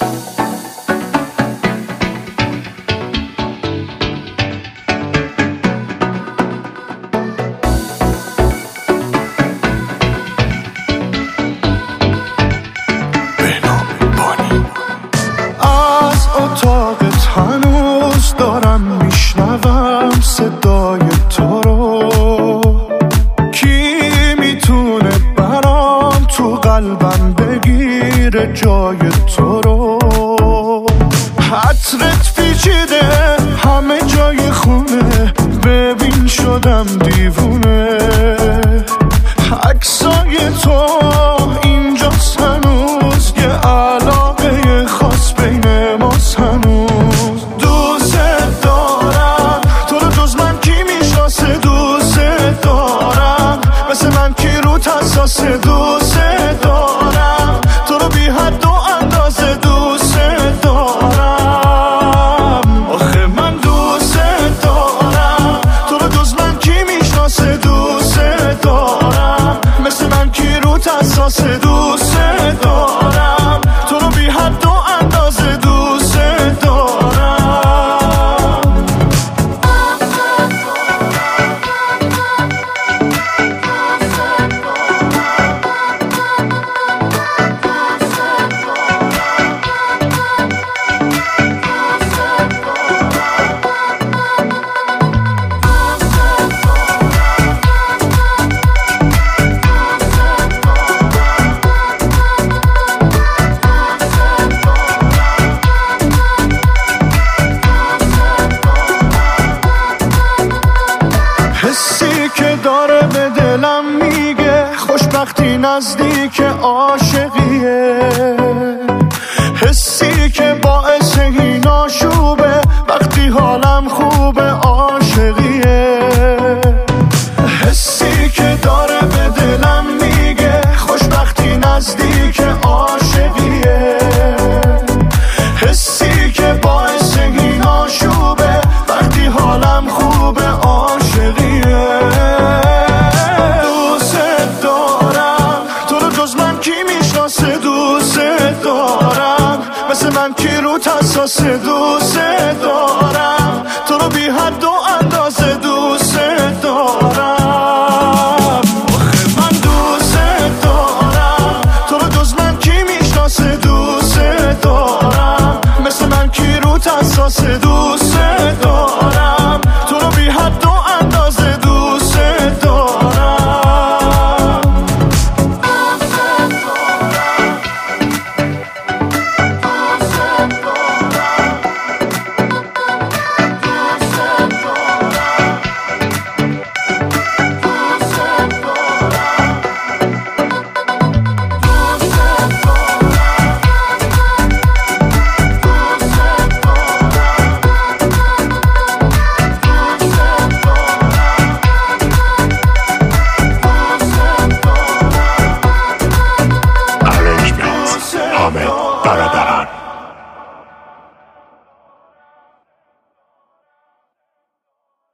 اتاقت هنوز دارم میشنوم صدای تو رو. کی میتونه برام تو قلبم بگیره جای تو رو؟ عطرت پیچیده همه جای خونه، ببین شدم دیوونه. عکسای تو اینجاست هنوز، یه علاقه خاص بین ماست هنوز. دوست دارم تو رو، جز من کی میشناسه؟ دوست دارم مثل من کی رو حساسه؟ دوست دارم تو رو بی حد و اندازه. دوست دارم آخه من دوست دارم تو رو، جز من کی میشناسه؟ دوست دارم مثل من کی رو حساسه؟ دوست دارم تو رو بی حد و اندازه. دوست دارم. حسی که داره به دلم میگه خوشبختی نزدیک عاشقیه. حسی که باعث این آشوبه وقتی حالم خوبه عاشقیه. حسی که داره به دلم میگه خوشبختی نزدیک عاشقیه. حسی که باعث این آشوبه وقتی حالم خوبه عاشقیه. دوست دارم تو رو، جز من کی میشناسه؟ دوست دارم مثل من کی رو حساسه؟ دوست دارم